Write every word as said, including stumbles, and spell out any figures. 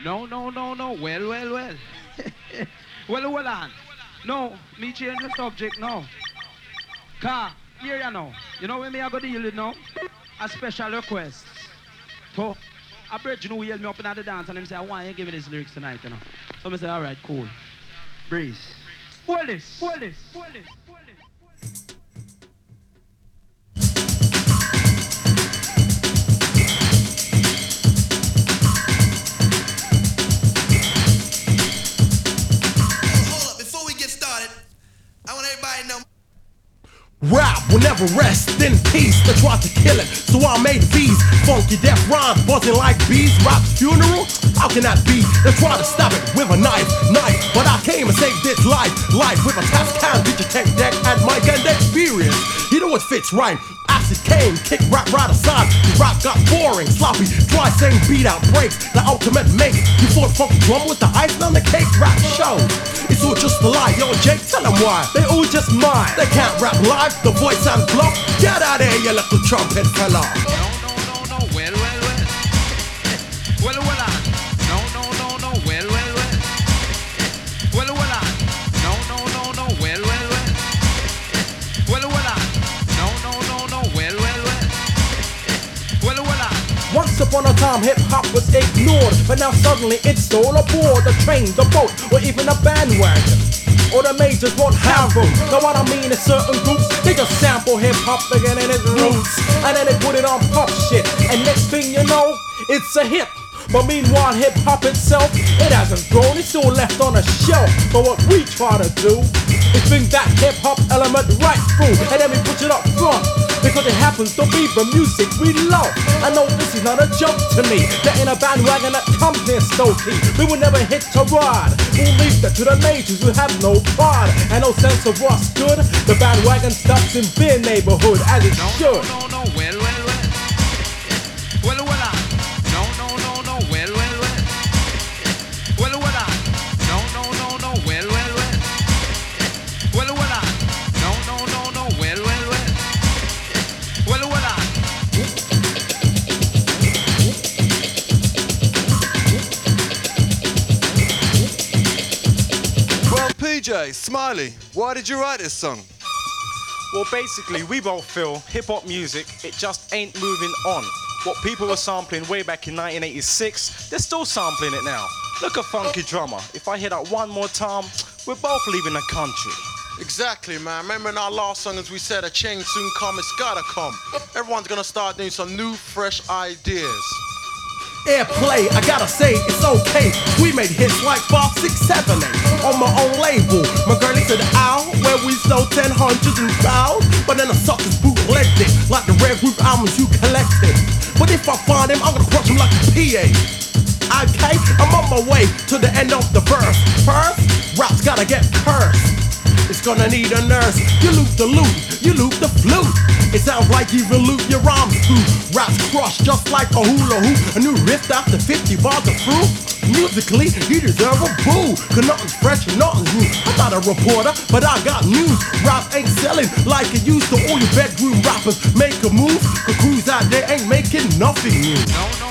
No, no, no, no. Well, well, well. Well, hold on. No, me change the subject now. Car, here you know. You know when me I go deal with now? A special request. So, a bridge, you know, he held me up in the dance and him say, I want you to give me these lyrics tonight, you know. So I say, all right, cool. Breeze. Hold this, hold this, hold this, hold this. Rap will never rest in peace. They tried to kill it, so I made these funky death rhymes buzzing like bees. Rap's funeral? How can that be? They tried to stab it with a knife, knife, but I came and saved its life, life with a task can, digitech deck, and mic and experience. You know what fits rhyme? Acid came, kick rap right aside. The rap got boring, sloppy, dry, same beat out breaks. The ultimate mate. You fought funky drum with the ice on the cake rap show. It's all just a lie, yo Jake, tell them why. They all just mine. They can't rap live, the voice sounds bluff. Get out of here, you little trumpet fella. No, no, no, no, well, well, well. Well, well, on. No, no, no, no, well, well, well. Well, well, on. No, no, no, no, well, well, well. Well, well, on. No, no, no, no, well, well, well. Well, well, on. Once upon a time hip-hop was ignored, but now suddenly it's all aboard the train, the boat, or even a bandwagon. Or the majors won't have them. Know what I mean? In certain groups, they just sample hip-hop again in its roots, and then they put it on pop shit, and next thing you know, it's a hit. But meanwhile, hip-hop itself, it hasn't grown, it's still left on a shelf. But what we try to do is bring that hip-hop element right through, and then we put it up front, because it happens to be the music we love. I know this is not a joke to me, that in a bandwagon that comes near Stokey, we will never hit a ride. We'll leave that to the majors who have no pride and no sense of what's good. The bandwagon stops in their neighborhood as it no, should. No, no, no, well, well, well. Well, well, on. No, no, no, no, well, well, well. Well, well, on. No, no, no, no, well, well, well. Well, well, on. No, no, no, no, well, well, well. Well, well, on. Well, P J, Smiley, why did you write this song? Well, basically, we both feel hip-hop music, it just ain't moving on. What people were sampling way back in nineteen eighty-six, they're still sampling it now. Look at Funky Drummer. If I hear that one more time, we're both leaving the country. Exactly, man. Remember in our last song, as we said, a change soon come, it's gotta come. Everyone's gonna start doing some new, fresh ideas. Airplay, I gotta say, it's okay. We made hits like five, six, seven, eight on my own label. My girl is the owl, where we sold ten hundreds and proud. But then the suckers bootlegged it, like the Red Group albums you collected. But if I find him, I'm gonna crush him like a P A. Okay, I'm on my way to the end of the verse. First, rap's gotta get cursed. It's gonna need a nurse. You loop the loop, you loop the flute. It sounds like you even loop your rhymes too. Rap's crushed just like a hula hoop. A new riff after fifty bars of fruit. Musically, you deserve a boo. Cause nothing's fresh and nothing's new. I'm not a reporter, but I got news. Rap ain't selling like it used to. All your bedroom rappers make a move. Cause crews out there ain't making nothing new. No, no,